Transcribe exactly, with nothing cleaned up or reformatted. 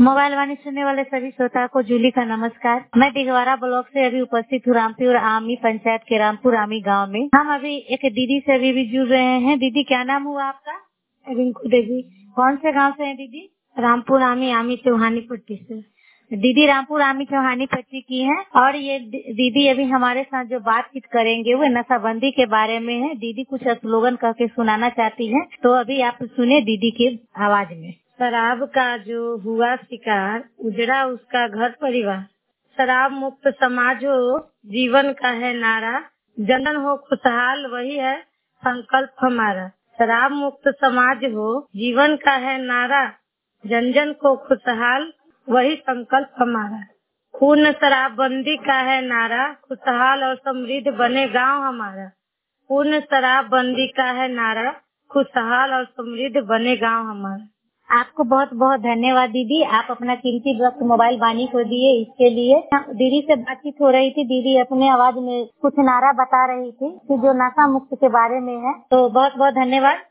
Mobile वाणी सुनने वाले सभी श्रोता को जूली का नमस्कार। मैं दिगवारा ब्लॉक से अभी उपस्थित हूँ रामपुर आमी पंचायत के रामपुर आमी गांव में। हम अभी एक दीदी से अभी भी जुड़ रहे हैं। दीदी क्या नाम हुआ आपका? रिंकू देवी। कौन से गांव से हैं दीदी? रामपुर आमी आमी चौहानी पट्टी से। दीदी रामपुर आमी चौहानी पट्टी की है और ये दी- दीदी अभी हमारे साथ जो बातचीत करेंगे वो नशाबंदी के बारे में है। दीदी कुछ स्लोगन कह के सुनाना चाहती है, तो अभी आप सुने दीदी की आवाज में। शराब का जो हुआ शिकार, उजड़ा उसका घर परिवार। शराब मुक्त समाज हो, जीवन का है नारा। जनन हो खुशहाल, वही है संकल्प हमारा। शराब मुक्त समाज हो, जीवन का है नारा। जन जन को खुशहाल, वही संकल्प हमारा। पूर्ण शराबबंदी का है नारा, खुशहाल और समृद्ध बने गांव हमारा। पूर्ण शराबबंदी का है नारा, खुशहाल और समृद्ध बने गांव हमारा। आपको बहुत बहुत धन्यवाद दीदी, आप अपना कीमती वक्त मोबाइल वाणी को दिए, इसके लिए। दीदी से बातचीत हो रही थी, दीदी अपने आवाज में कुछ नारा बता रही थी कि जो नशा मुक्त के बारे में है। तो बहुत बहुत धन्यवाद।